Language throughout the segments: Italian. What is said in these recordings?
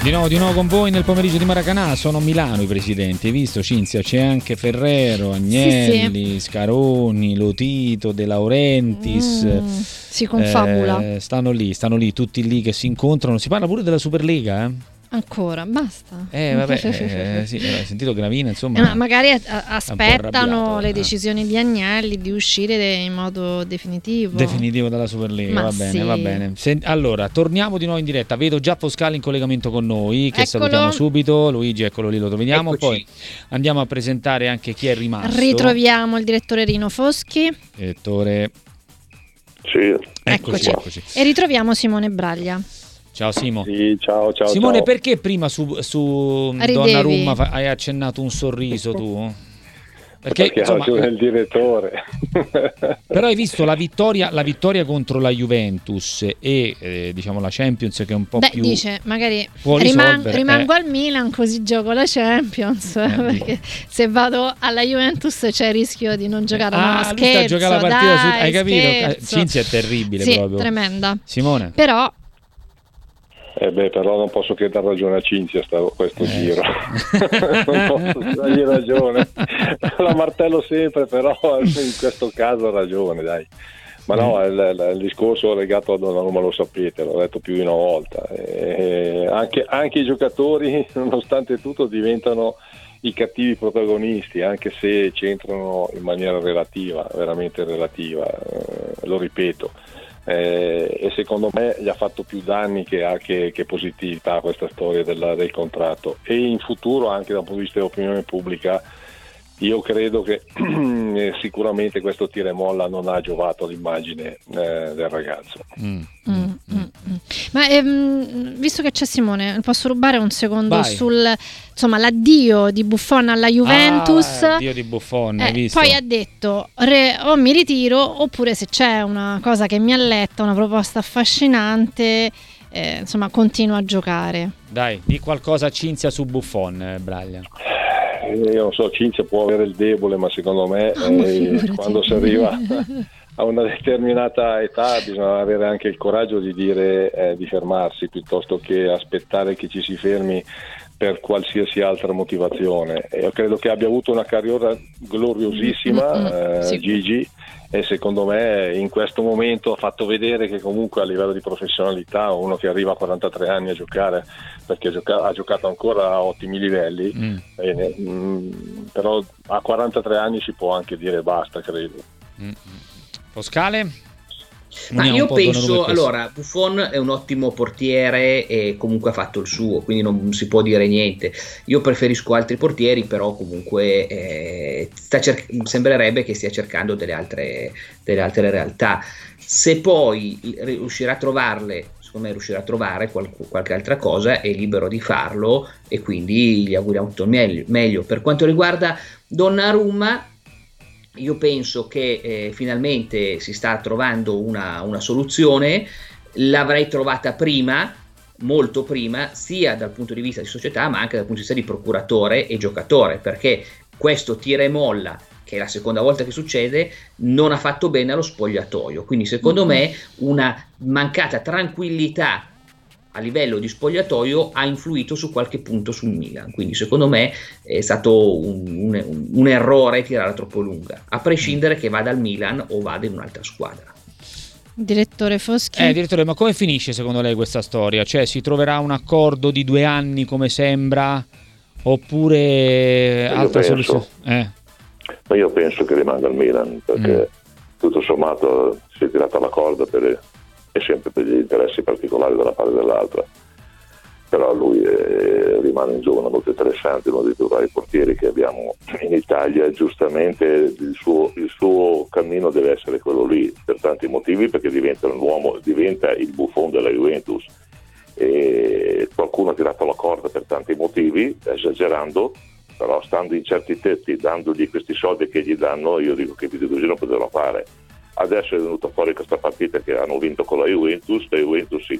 Di nuovo con voi nel pomeriggio di Maracanã. Sono a Milano i presidenti, hai visto Cinzia? C'è anche Ferrero, Agnelli, sì. Scaroni, Lotito, De Laurentiis. Si confabula. Stanno lì, tutti lì che si incontrano. Si parla pure della Superlega, Ancora, basta. Sì, hai sentito Gravina, insomma. Magari aspettano le decisioni di Agnelli di uscire in modo definitivo dalla Superlega. Va bene. Allora, torniamo di nuovo in diretta. Vedo già Foscali in collegamento con noi, che salutiamo subito. Luigi, eccolo lì, lo troviamo. Eccoci. Poi andiamo a presentare anche chi è rimasto. Ritroviamo il direttore Rino Foschi. Direttore. Sì. Eccoci. E ritroviamo Simone Braglia. Ciao Simo. Sì, ciao. Simone, ciao. Perché prima su Donnarumma hai accennato un sorriso tu? Perché ha ragione il direttore. Però hai visto la vittoria contro la Juventus e diciamo la Champions, che è un po' più dice magari rimango al Milan così gioco la Champions, perché se vado alla Juventus c'è il rischio di non giocare. Scherzo, giocare la partita hai capito? Scherzo. Cinzia è terribile, sì, proprio tremenda. Simone, però però non posso che dar ragione a Cinzia questo giro. Non posso dargli ragione. La martello sempre, però in questo caso ha ragione, dai. Ma no, il discorso legato a Donnarumma lo sapete, l'ho detto più di una volta. Anche i giocatori, nonostante tutto, diventano i cattivi protagonisti, anche se c'entrano in maniera relativa, veramente relativa, lo ripeto. E secondo me gli ha fatto più danni che positività questa storia del contratto, e in futuro anche dal punto di vista dell'opinione pubblica io credo che sicuramente questo tira e molla non ha giovato all'immagine del ragazzo. Ma visto che c'è Simone, posso rubare un secondo? Vai. Sul l'addio di Buffon alla Juventus. L'addio di Buffon, hai visto? Poi ha detto o mi ritiro, oppure se c'è una cosa che mi alletta, una proposta affascinante, continuo a giocare. Dai, di qualcosa a Cinzia su Buffon, Braglia. Io non so, Cinzia può avere il debole, ma secondo me quando si arriva a una determinata età bisogna avere anche il coraggio di dire di fermarsi, piuttosto che aspettare che ci si fermi per qualsiasi altra motivazione. Io credo che abbia avuto una carriera gloriosissima, sì. Gigi, e secondo me in questo momento ha fatto vedere che comunque a livello di professionalità uno che arriva a 43 anni a giocare, perché ha giocato ancora a ottimi livelli, però a 43 anni si può anche dire basta, credo. Foscale? Ma io penso, allora, Buffon è un ottimo portiere e comunque ha fatto il suo, quindi non si può dire niente. Io preferisco altri portieri, però comunque sembrerebbe che stia cercando delle altre realtà. Se poi riuscirà a trovarle, secondo me riuscirà a trovare qualche altra cosa, è libero di farlo, e quindi gli auguriamo tutto meglio. Per quanto riguarda Donnarumma, io penso che finalmente si sta trovando una soluzione. L'avrei trovata prima, molto prima, sia dal punto di vista di società ma anche dal punto di vista di procuratore e giocatore, perché questo tira e molla, che è la seconda volta che succede, non ha fatto bene allo spogliatoio. Quindi secondo me una mancata tranquillità a livello di spogliatoio ha influito su qualche punto sul Milan, quindi secondo me è stato un errore tirarla troppo lunga, a prescindere che vada al Milan o vada in un'altra squadra. Direttore Foschi? Direttore, ma come finisce secondo lei questa storia? Cioè, si troverà un accordo di 2 anni come sembra, oppure altra soluzione? Ma io penso che rimanga al Milan, perché tutto sommato si è tirata la corda e sempre per gli interessi particolari da una parte e dall'altra, però lui rimane un giovane molto interessante, uno dei più bravi portieri che abbiamo in Italia. Giustamente il suo cammino deve essere quello lì, per tanti motivi, perché diventa il Buffon della Juventus, e qualcuno ha tirato la corda per tanti motivi, esagerando, però stando in certi tetti, dandogli questi soldi che gli danno, io dico che più di così non potevano fare. Adesso è venuta fuori questa partita che hanno vinto con la Juventus sì,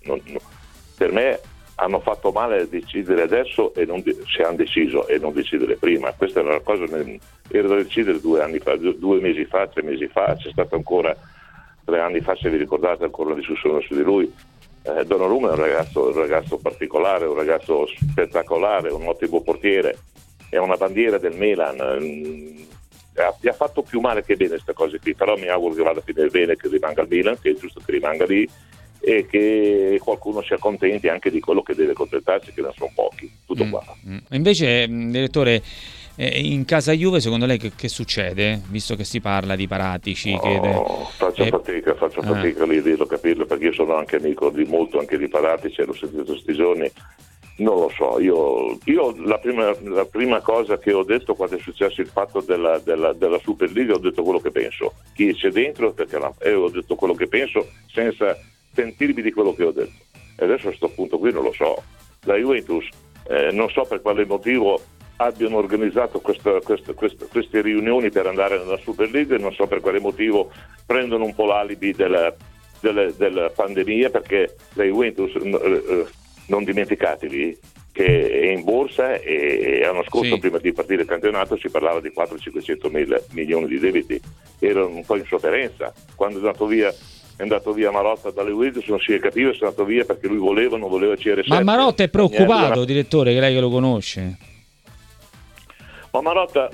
per me hanno fatto male a decidere adesso, e se hanno deciso, e non decidere prima. Questa era una cosa, era da decidere 2 anni fa, 2 mesi fa, 3 mesi fa, c'è stato ancora 3 anni fa, se vi ricordate, ancora una discussione su di lui. Donnarumma è un ragazzo particolare, un ragazzo spettacolare, un ottimo portiere, è una bandiera del Milan. Gli ha fatto più male che bene queste cose qui, però mi auguro che vada a finire bene, che rimanga al Milan, che è giusto che rimanga lì e che qualcuno sia contenti anche di quello che deve contentarsi, che non sono pochi. Tutto qua. Invece, direttore, in casa Juve secondo lei che succede, visto che si parla di Paratici? Faccio fatica lì a capirlo, perché io sono anche amico di molto anche di Paratici, l'ho sentito questi giorni. Non lo so, io la prima cosa che ho detto quando è successo il fatto della Superliga, ho detto quello che penso. Chi c'è dentro, perché ho detto quello che penso senza sentirmi di quello che ho detto. E adesso a questo punto qui non lo so. La Juventus, non so per quale motivo abbiano organizzato queste riunioni per andare nella Superliga, e non so per quale motivo prendono un po' l'alibi della pandemia, perché la Juventus, non dimenticatevi che è in borsa, e l'anno scorso prima di partire il campionato si parlava di 400-500 mila milioni di debiti, erano un po' in sofferenza. Quando è andato via Marotta dalle Juventus non si è capito se è andato via perché lui non voleva CR7. Ma Marotta è preoccupato, direttore, che lei che lo conosce? Ma Marotta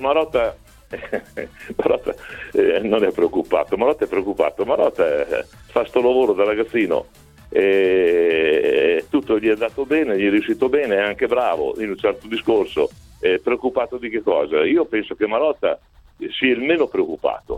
non è preoccupato, Marotta è preoccupato. Marotta fa sto lavoro da ragazzino e tutto gli è andato bene, gli è riuscito bene, è anche bravo in un certo discorso. Preoccupato di che cosa? Io penso che Marotta sia il meno preoccupato,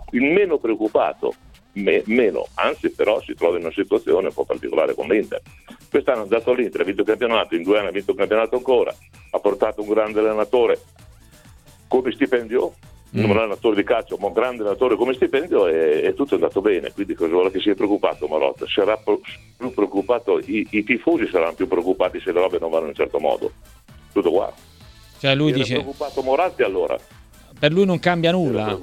anzi però si trova in una situazione un po' particolare con l'Inter. Quest'anno è andato all'Inter, ha vinto il campionato, in 2 anni ha vinto il campionato ancora, ha portato un grande allenatore come stipendio, non un allenatore di calcio ma un grande allenatore come stipendio, e tutto è andato bene. Quindi cosa vuole che sia preoccupato Marotta? Sarà più preoccupato, i tifosi saranno più preoccupati se le robe non vanno in un certo modo. Tutto qua. Cioè lui dice, preoccupato Moratti, allora per lui non cambia nulla.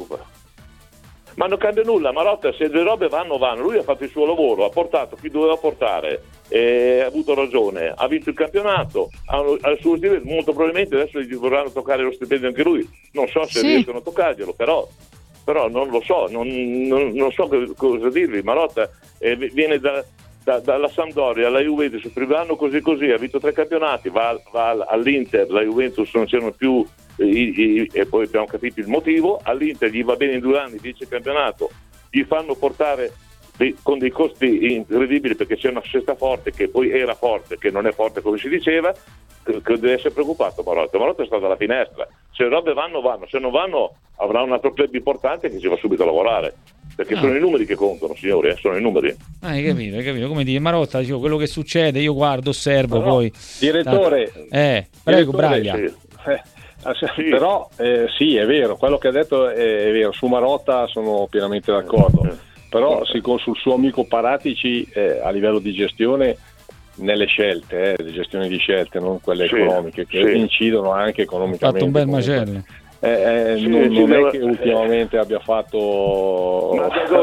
Ma non cambia nulla, Marotta, se le robe vanno, lui ha fatto il suo lavoro, ha portato chi doveva portare, ha avuto ragione, ha vinto il campionato, al suo stipendio, molto probabilmente adesso gli vorranno toccare lo stipendio anche lui, non so se riescono a toccarglielo, però non lo so, non so cosa dirvi. Marotta viene dalla Sampdoria alla Juventus, il primo anno così, ha vinto 3 campionati, va all'Inter, la Juventus non c'erano più, e poi abbiamo capito il motivo. All'Inter gli va bene in 2 anni, vince il campionato, gli fanno portare con dei costi incredibili, perché c'è una società forte che poi era forte, che non è forte come si diceva, che deve essere preoccupato. Marotta è stato alla finestra, se le robe vanno, se non vanno avrà un altro club importante che ci va subito a lavorare, perché sono i numeri che contano, signori, sono i numeri. Hai capito, come dire Marotta, dicevo, quello che succede io guardo, osservo, poi direttore, prego Braglia. Sì. Però sì, è vero, quello che ha detto è vero, su Marotta sono pienamente d'accordo, però sul suo amico Paratici a livello di gestione, nelle scelte, le gestioni di scelte, non quelle economiche, che incidono anche economicamente. Ha fatto un bel macello. Non è che ultimamente abbia fatto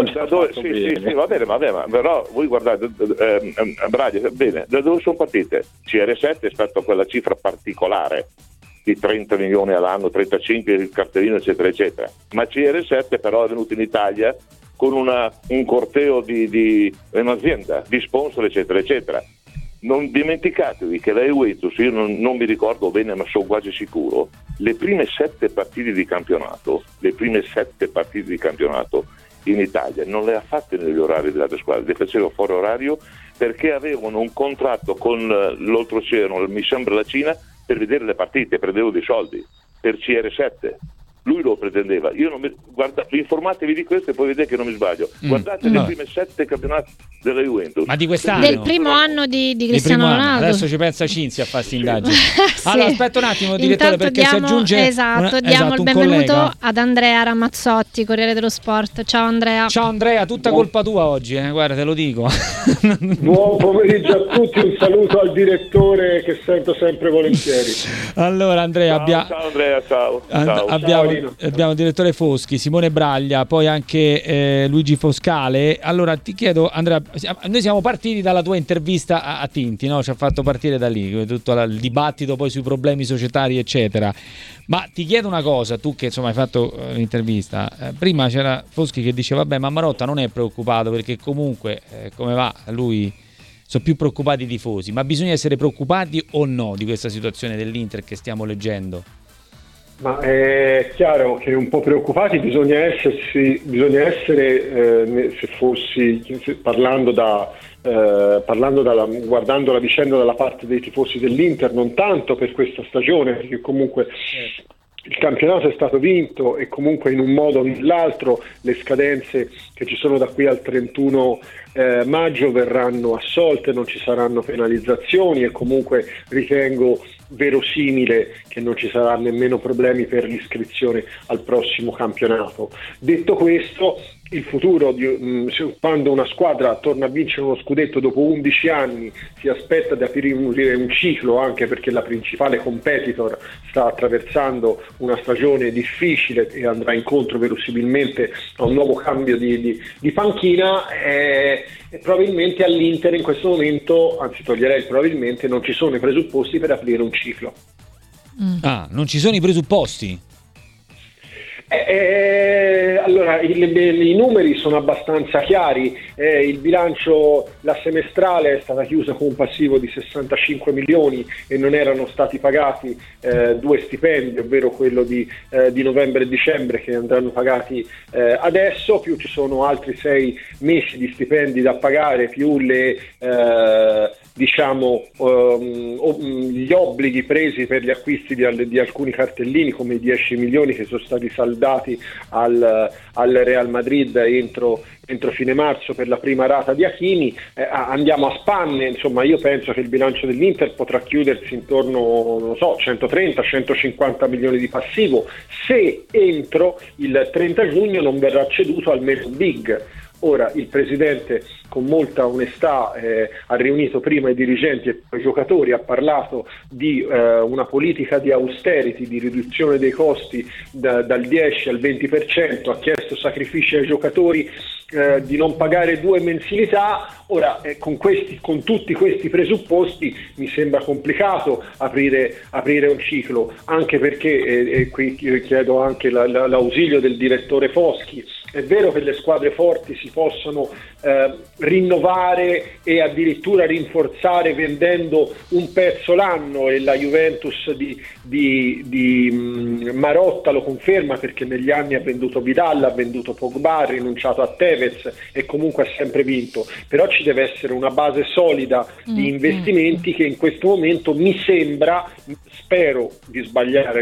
va bene, però voi guardate, Braglia, bene, da dove sono partite? CR7 rispetto a quella cifra particolare di 30 milioni all'anno, 35 il cartellino eccetera eccetera, ma CR7 però è venuto in Italia con un corteo di un'azienda, di sponsor eccetera eccetera. Non dimenticatevi che la Juventus, io non mi ricordo bene ma sono quasi sicuro, le prime 7 partite di campionato in Italia non le ha fatte negli orari delle altre squadre, le faceva fuori orario, perché avevano un contratto con l'oltreoceano, mi sembra la Cina, per vedere le partite, prendevano dei soldi per CR7. Lui lo pretendeva. Informatevi di questo e poi vedete che non mi sbaglio. Guardate le prime 7 campionati della Juventus. Ma di quest'anno? Del primo anno di Cristiano Ronaldo. Adesso ci pensa Cinzia a fare questa indagine. Allora aspetta un attimo, direttore, perché si aggiunge diamo il benvenuto collega ad Andrea Ramazzotti, Corriere dello Sport. Ciao Andrea. Ciao Andrea, tutta colpa tua oggi, guarda, te lo dico. Buon pomeriggio a tutti, un saluto al direttore che sento sempre volentieri. Allora Andrea, ciao Andrea, ciao. Abbiamo il direttore Foschi, Simone Braglia, poi anche Luigi Foscale. Allora ti chiedo Andrea, noi siamo partiti dalla tua intervista a Tinti, no? Ci ha fatto partire da lì tutto il dibattito poi sui problemi societari eccetera, ma ti chiedo una cosa, tu che insomma hai fatto l'intervista, prima c'era Foschi che diceva vabbè ma Marotta non è preoccupato perché comunque come va lui sono più preoccupati i tifosi, ma bisogna essere preoccupati o no di questa situazione dell'Inter che stiamo leggendo? Ma è chiaro che un po' preoccupati bisogna essere, guardando la vicenda dalla parte dei tifosi dell'Inter, non tanto per questa stagione, perché comunque il campionato è stato vinto e comunque in un modo o nell'altro le scadenze che ci sono da qui al 31 maggio verranno assolte, non ci saranno penalizzazioni e comunque ritengo verosimile che non ci saranno nemmeno problemi per l'iscrizione al prossimo campionato. Detto questo, il futuro quando una squadra torna a vincere uno scudetto dopo 11 anni si aspetta di aprire un ciclo, anche perché la principale competitor sta attraversando una stagione difficile e andrà incontro verosimilmente a un nuovo cambio di panchina, e probabilmente all'Inter in questo momento, anzi toglierei probabilmente, non ci sono i presupposti per aprire un ciclo. Non ci sono i presupposti? Allora i numeri sono abbastanza chiari, il bilancio, la semestrale è stata chiusa con un passivo di 65 milioni e non erano stati pagati 2 stipendi, ovvero quello di novembre e dicembre, che andranno pagati adesso, più ci sono altri 6 mesi di stipendi da pagare, più le gli obblighi presi per gli acquisti di alcuni cartellini, come i 10 milioni che sono stati saldati al Real Madrid entro fine marzo per la prima rata di Hakimi. Andiamo a spanne, insomma io penso che il bilancio dell'Inter potrà chiudersi intorno 130-150 milioni di passivo, se entro il 30 giugno non verrà ceduto almeno un big. Ora il presidente con molta onestà ha riunito prima i dirigenti e poi i giocatori, ha parlato di una politica di austerity, di riduzione dei costi dal 10 al 20%, ha chiesto sacrifici ai giocatori, di non pagare 2 mensilità. Ora con tutti questi presupposti mi sembra complicato aprire un ciclo, anche perché qui chiedo anche l'ausilio del direttore Foschi. È vero che le squadre forti si possono rinnovare e addirittura rinforzare vendendo un pezzo l'anno, e la Juventus di Marotta lo conferma, perché negli anni ha venduto Vidal, ha venduto Pogba, ha rinunciato a Tevez e comunque ha sempre vinto. Però ci deve essere una base solida di investimenti che in questo momento mi sembra, spero di sbagliare,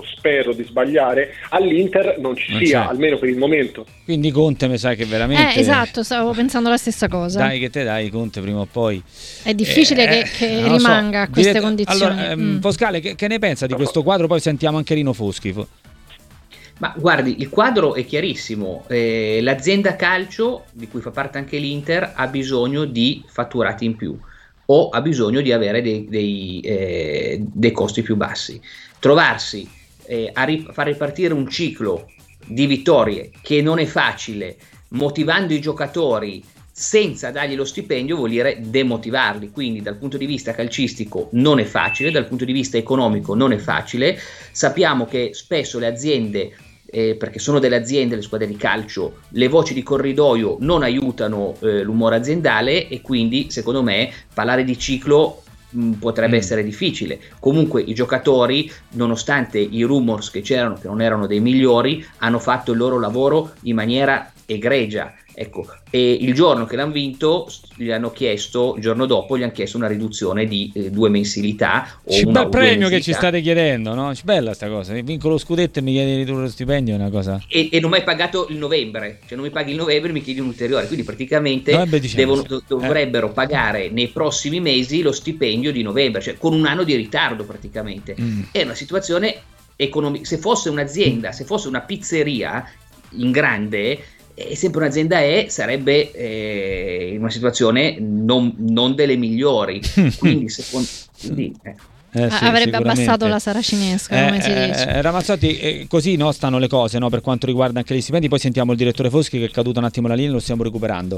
all'Inter non ci sia, almeno per il momento. Quindi Conte mi sa che veramente... esatto, stavo pensando la stessa cosa. Dai che te dai Conte prima o poi. È difficile che rimanga a queste condizioni. Allora, Foscale, che ne pensa di questo quadro? Poi sentiamo anche Rino Foschi. Ma guardi, il quadro è chiarissimo. L'azienda calcio, di cui fa parte anche l'Inter, ha bisogno di fatturati in più o ha bisogno di avere dei costi più bassi. Trovarsi a far ripartire un ciclo di vittorie che non è facile, motivando i giocatori senza dargli lo stipendio, vuol dire demotivarli. Quindi dal punto di vista calcistico non è facile, dal punto di vista economico non è facile. Sappiamo che spesso le aziende, perché sono delle aziende le squadre di calcio, le voci di corridoio non aiutano l'umore aziendale, e quindi secondo me parlare di ciclo potrebbe essere difficile. Comunque i giocatori, nonostante i rumors che c'erano, che non erano dei migliori, hanno fatto il loro lavoro in maniera egregia. Ecco, e il giorno che l'hanno vinto, il giorno dopo gli hanno chiesto una riduzione di 2 mensilità o un bel premio che ci state chiedendo, no? Bella sta cosa, vinco lo scudetto e mi chiedi di ridurre lo stipendio, è una cosa. E non mi hai pagato il novembre, cioè non mi paghi il novembre e mi chiedi un ulteriore, quindi praticamente dovrebbero pagare nei prossimi mesi lo stipendio di novembre, cioè con un anno di ritardo praticamente. È una situazione economica. Se fosse un'azienda, se fosse una pizzeria in grande, sempre un'azienda sarebbe in una situazione non delle migliori, quindi avrebbe abbassato la saracinesca, come si dice. Ramazzotti, così stanno le cose, no, per quanto riguarda anche gli stipendi. Poi sentiamo il direttore Foschi, che è caduto un attimo la linea, lo stiamo recuperando.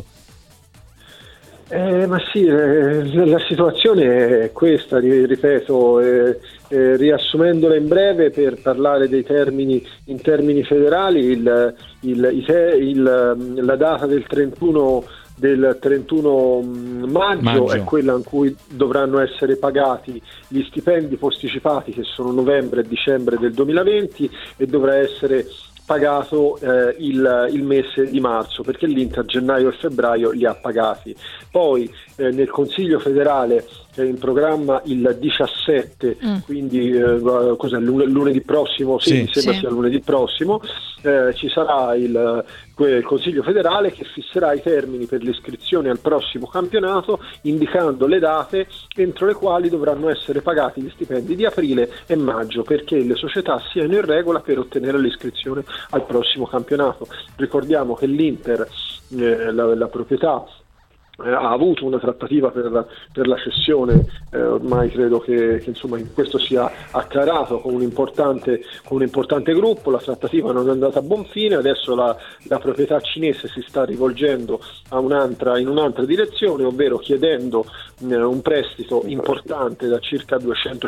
Ma sì, la situazione è questa, ripeto, riassumendola in breve per parlare dei termini in termini federali. La data del 31 del 31 maggio è quella in cui dovranno essere pagati gli stipendi posticipati, che sono novembre e dicembre del 2020, e dovrà essere pagato il mese di marzo, perché l'Inter gennaio e febbraio li ha pagati. Poi nel Consiglio federale in programma il 17, quindi cos'è, lunedì prossimo, mi sembra sia lunedì prossimo, ci sarà il Consiglio federale che fisserà i termini per l'iscrizione al prossimo campionato, indicando le date entro le quali dovranno essere pagati gli stipendi di aprile e maggio, perché le società siano in regola per ottenere l'iscrizione al prossimo campionato. Ricordiamo che l'Inter, la proprietà, ha avuto una trattativa per la cessione, ormai credo che insomma questo sia acclarato con un importante gruppo. La trattativa non è andata a buon fine, adesso la proprietà cinese si sta rivolgendo in un'altra direzione, ovvero chiedendo un prestito importante da circa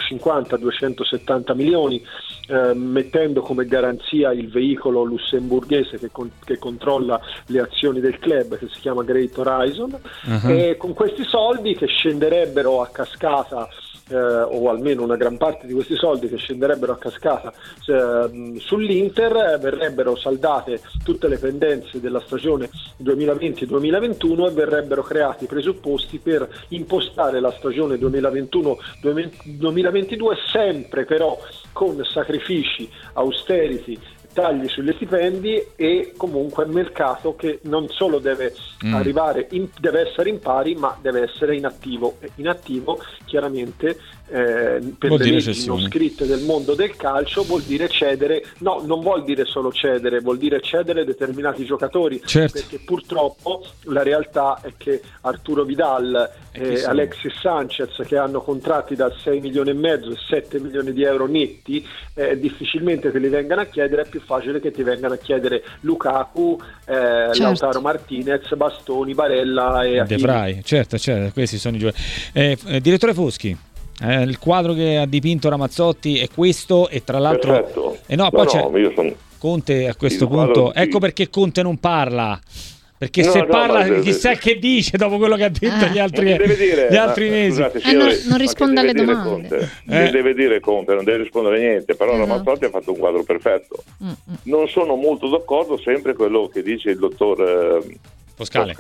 250-270 milioni, mettendo come garanzia il veicolo lussemburghese che controlla le azioni del club, che si chiama Great Horizon. E con questi soldi che scenderebbero a cascata, o almeno una gran parte di questi soldi che scenderebbero a cascata sull'Inter, verrebbero saldate tutte le pendenze della stagione 2020-2021 e verrebbero creati i presupposti per impostare la stagione 2021-2022, sempre però con sacrifici, austerity, tagli sugli stipendi e comunque un mercato che non solo deve deve essere in pari, ma deve essere in attivo. In attivo chiaramente per le leggi non scritte del mondo del calcio vuol dire cedere, no, non vuol dire solo cedere, vuol dire cedere determinati giocatori, perché purtroppo la realtà è che Arturo Vidal e Alexis Sanchez, che hanno contratti da 6 milioni e mezzo e 7 milioni di euro netti, difficilmente te li vengano a chiedere. È più facile che ti vengano a chiedere Lukaku, Lautaro Martinez, Bastoni, Barella e De Vrij. Certo, questi sono i giocatori. Direttore Foschi, il quadro che ha dipinto Ramazzotti è questo, e tra l'altro Conte a questo punto, ecco perché Conte non parla, perché se parla chissà che dice dopo quello che ha detto gli altri mesi. Scusate, non risponde alle domande. Deve dire Conte, non deve rispondere niente, però Ramazzotti ha fatto un quadro perfetto. Non sono molto d'accordo sempre quello che dice il dottor Pascale.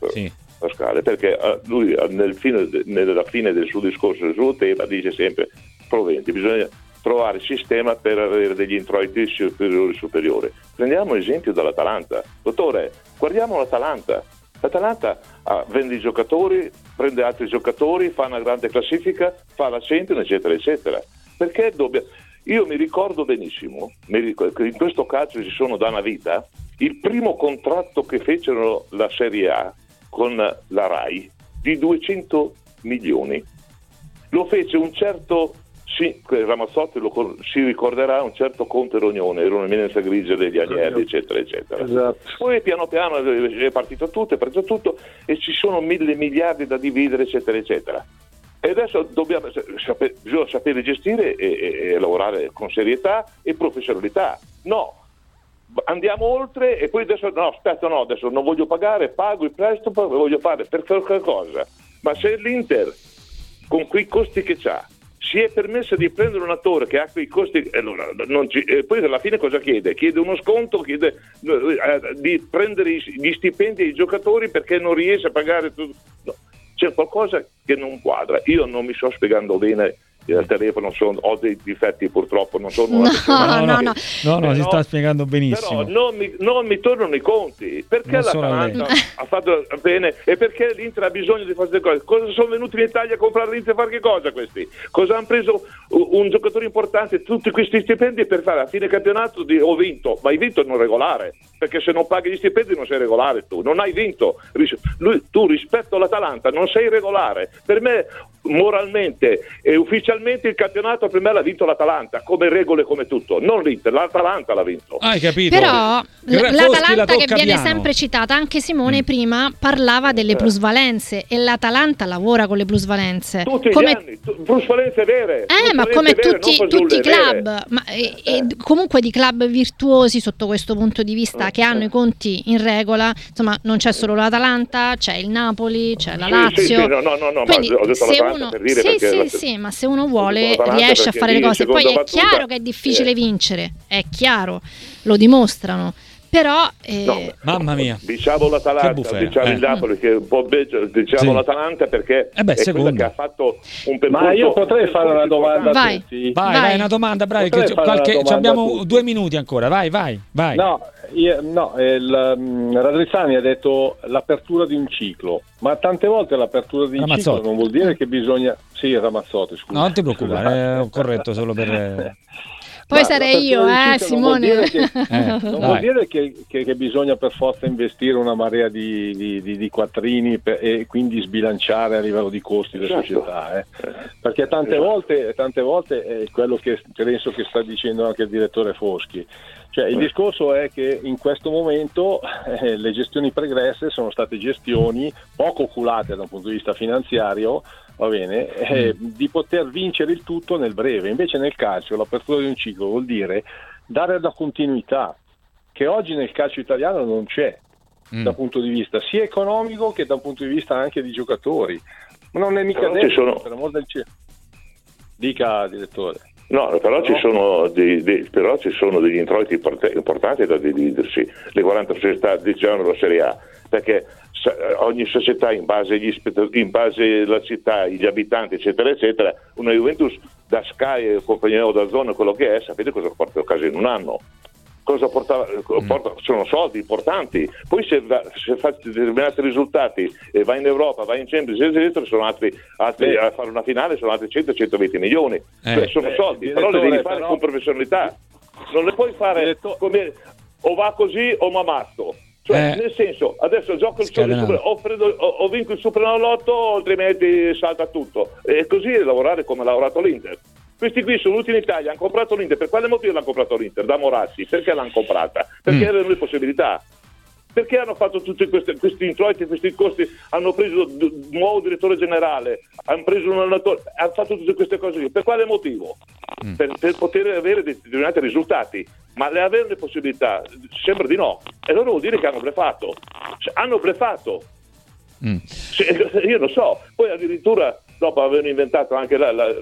Perché lui nella fine del suo discorso, del suo tema, dice sempre proventi, bisogna trovare sistema per avere degli introiti superiori. Prendiamo esempio dall'Atalanta. Dottore, guardiamo l'Atalanta. L'Atalanta vende i giocatori, prende altri giocatori, fa una grande classifica, fa la Champions, eccetera, eccetera. Perché io mi ricordo benissimo, che in questo calcio ci sono da una vita, il primo contratto che fecero la Serie A con la Rai di 200 milioni lo fece un certo Ramazzotti si ricorderà, un certo Conte Rognone, era un'eminenza grigia degli Agnelli, eccetera eccetera. Esatto. Poi piano piano è partito tutto, e ci sono 1.000 miliardi da dividere, eccetera eccetera. E adesso bisogna sapere gestire e lavorare con serietà e professionalità. No, andiamo oltre e poi adesso adesso non voglio pagare, pago il prestito, voglio fare per qualche cosa. Ma se l'Inter con quei costi che c'ha si è permessa di prendere un attore che ha quei costi, allora poi alla fine cosa chiede? Chiede uno sconto, chiede di prendere gli stipendi ai giocatori perché non riesce a pagare tutto. No, c'è qualcosa che non quadra. Io non mi sto spiegando bene al telefono, ho dei difetti purtroppo, non sono una persona si sta spiegando benissimo, però non mi tornano i conti, perché l'Atalanta ha fatto bene e perché l'Inter ha bisogno di fare delle cose. Cosa sono venuti in Italia a comprare l'Inter, fare che cosa questi? Cosa hanno preso un giocatore importante, tutti questi stipendi per fare a fine campionato ho vinto, ma hai vinto non regolare, perché se non paghi gli stipendi non sei regolare, tu non hai vinto, tu rispetto all'Atalanta non sei regolare. Per me moralmente e ufficialmente il campionato per me l'ha vinto l'Atalanta, come regole, come tutto, non l'Inter, l'Atalanta l'ha vinto. Hai capito? Però l'Atalanta che viene piano. sempre citata, anche Simone prima parlava delle plusvalenze, e l'Atalanta lavora con le plusvalenze tutti gli anni, plusvalenze vere, ma come tutti i club, comunque di club virtuosi sotto questo punto di vista, che hanno i conti in regola, insomma non c'è solo l'Atalanta, c'è il Napoli, c'è la Lazio. No, quindi ma ho detto se l'Atalanta uno per dire sì, ma se uno vuole riesce a fare le cose. Poi è chiaro che è difficile vincere, è chiaro, lo dimostrano. Però mamma mia, diciamo l'Atalanta, diciamo il Napoli che un po' l'Atalanta perché è quella che ha fatto un percorso. Ma io potrei fare una domanda? Vai, una domanda, bravi, abbiamo 2 minuti ancora, vai. Radrizzani ha detto l'apertura di un ciclo, ma tante volte l'apertura di un ciclo non vuol dire che bisogna... Sì, Ramazzotti, scusa. No, non ti preoccupare, ho corretto solo per... Poi sarei io, Simone. Non vuol dire che bisogna per forza investire una marea di quattrini e quindi sbilanciare a livello di costi le società, perché tante volte è quello che penso che sta dicendo anche il direttore Foschi. Cioè, il discorso è che in questo momento le gestioni pregresse sono state gestioni poco oculate da un punto di vista finanziario, va bene, di poter vincere il tutto nel breve. Invece nel calcio l'apertura di un ciclo vuol dire dare la continuità, che oggi nel calcio italiano non c'è, dal punto di vista sia economico che dal punto di vista anche di giocatori. Ma non è mica detto, per amor del cielo. Dica, direttore. No, però ci sono degli introiti importanti da dividersi, le 40 società diciamo la Serie A, perché ogni società in base alla città, gli abitanti eccetera eccetera, una Juventus da Sky e compagnia o da Zona, quello che è, sapete cosa porta a casa in un anno? Cosa porta, sono soldi importanti. Poi se fa determinati risultati e va in Europa, va in Champions eccetera, sono altri a fare una finale sono altri 100-120 milioni, sono soldi, però le devi fare con professionalità, non le puoi fare come o va così o m'ammazzo. Cioè, nel senso, adesso gioco il o vinco il Superenalotto, altrimenti salta tutto. E così è lavorare come ha lavorato l'Inter. Questi qui sono venuti in Italia, hanno comprato l'Inter. Per quale motivo l'hanno comprato l'Inter? Da Morassi. Perché l'hanno comprata? Perché avevano le possibilità. Perché hanno fatto tutti questi introiti, questi costi? Hanno preso un nuovo direttore generale, hanno preso un allenatore, hanno fatto tutte queste cose. Per quale motivo? Per poter avere determinati risultati. Ma le avevano le possibilità? Sembra di no. E allora vuol dire che hanno bleffato. Hanno bleffato. Io lo so. Poi addirittura dopo avevano inventato anche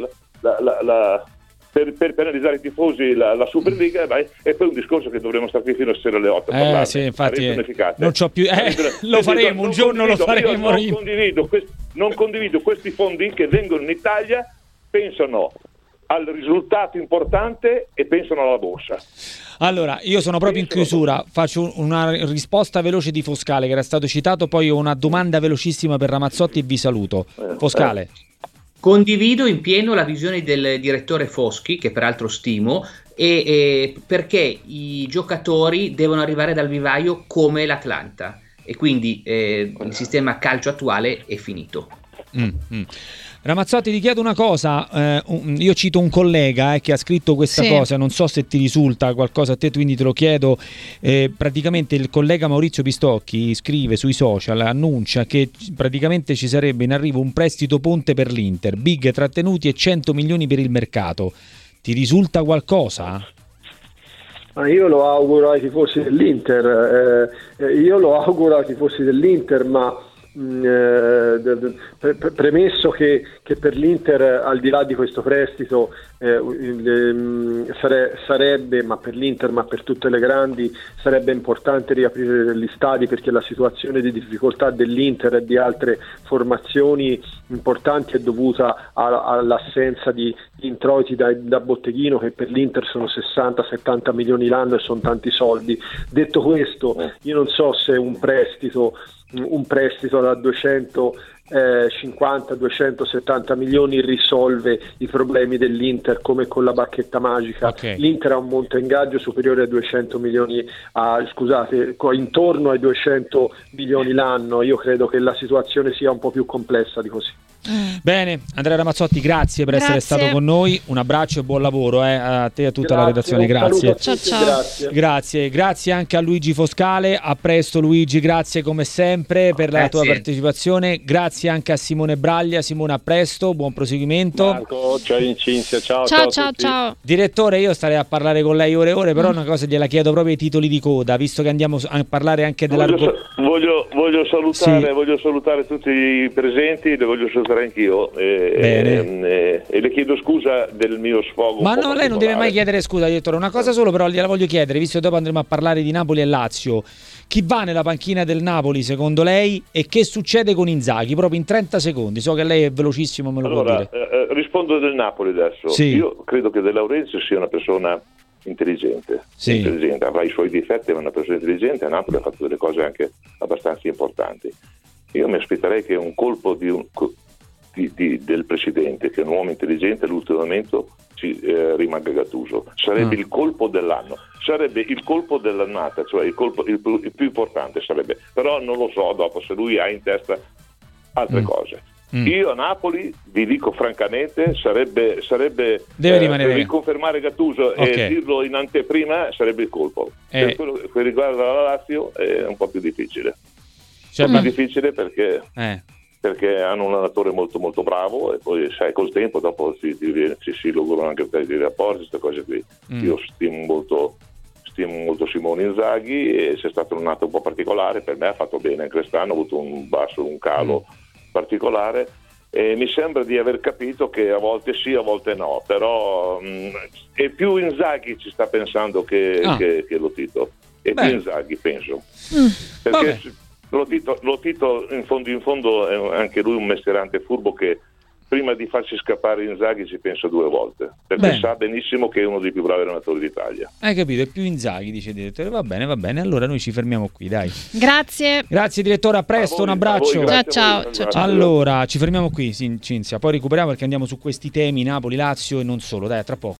per penalizzare i tifosi la Superliga, e poi un discorso che dovremo stare qui fino a sera alle 8. Sì, infatti non c'ho più lo faremo un giorno, lo faremo. Non condivido questi fondi che vengono in Italia, pensano al risultato importante e pensano alla borsa. Allora, io sono proprio in chiusura, faccio una risposta veloce di Foscale che era stato citato, poi ho una domanda velocissima per Ramazzotti e vi saluto. Foscale. Condivido in pieno la visione del direttore Foschi, che peraltro stimo, e perché i giocatori devono arrivare dal vivaio come l'Atlanta, e quindi il sistema calcio attuale è finito. Ramazzotti, ti chiedo una cosa, io cito un collega che ha scritto questa cosa, non so se ti risulta qualcosa a te, quindi te lo chiedo. Praticamente il collega Maurizio Pistocchi scrive sui social, annuncia che praticamente ci sarebbe in arrivo un prestito ponte per l'Inter, big trattenuti e 100 milioni per il mercato. Ti risulta qualcosa? Io lo auguro ai tifosi dell'Inter, ma premesso che per l'Inter, al di là di questo prestito, sarebbe, ma per l'Inter, ma per tutte le grandi, sarebbe importante riaprire degli stadi, perché la situazione di difficoltà dell'Inter e di altre formazioni importanti è dovuta all'assenza di introiti da botteghino, che per l'Inter sono 60-70 milioni l'anno e sono tanti soldi. Detto questo, io non so se un prestito da 250-270 milioni risolve i problemi dell'Inter come con la bacchetta magica. L'Inter ha un monte ingaggio superiore a 200 milioni, intorno ai 200 milioni l'anno. Io credo che la situazione sia un po' più complessa di così. Bene, Andrea Ramazzotti, grazie per essere stato con noi, un abbraccio e buon lavoro a te e a tutta la redazione, grazie. Ciao. Grazie anche a Luigi Foscale, a presto Luigi, grazie come sempre per la tua partecipazione, grazie anche a Simone Braglia. Simone, a presto, buon proseguimento. Marco, ciao Cinzia, ciao. Ciao. Direttore, io starei a parlare con lei ore e ore, però una cosa gliela chiedo proprio ai titoli di coda, visto che andiamo a parlare anche voglio salutare tutti i presenti, le voglio salutare anch'io e le chiedo scusa del mio sfogo. Ma no, lei non deve mai chiedere scusa, direttore. Una cosa solo però gliela voglio chiedere, visto che dopo andremo a parlare di Napoli e Lazio. Chi va nella panchina del Napoli secondo lei e che succede con Inzaghi? Proprio in 30 secondi, so che lei è velocissimo, me lo può dire. Rispondo del Napoli adesso. Sì. Io credo che De Laurentiis sia una persona intelligente, avrà i suoi difetti, ma è una persona intelligente. A Napoli ha fatto delle cose anche abbastanza importanti. Io mi aspetterei che un colpo del presidente, che è un uomo intelligente, all'ultimo momento rimanga Gattuso. Sarebbe il colpo dell'anno, sarebbe il colpo dell'annata, cioè il più importante sarebbe, però non lo so dopo se lui ha in testa altre cose. Io a Napoli, vi dico francamente, sarebbe deve rimanere, riconfermare Gattuso e dirlo in anteprima sarebbe il colpo. Per quello che riguarda la Lazio è un po' più difficile. Più difficile perché hanno un allenatore molto molto bravo e poi sai col tempo dopo si lograno anche dei rapporti, queste cose qui. Io stimo molto Simone Inzaghi e c'è stato un anno un po' particolare, per me ha fatto bene anche quest'anno, ha avuto un calo particolare e mi sembra di aver capito che a volte sì, a volte no, però è più Inzaghi ci sta pensando che lo Tito, è più Inzaghi penso, perché lo Tito in fondo è anche lui un mestierante furbo che prima di farsi scappare Inzaghi ci pensa 2 volte, perché sa benissimo che è uno dei più bravi allenatori d'Italia. Hai capito? È più Inzaghi, dice il direttore. Va bene, allora noi ci fermiamo qui, dai. Grazie direttore, a presto, un abbraccio. Ciao. Allora, ci fermiamo qui, Cinzia, poi recuperiamo perché andiamo su questi temi, Napoli, Lazio e non solo, dai, tra poco.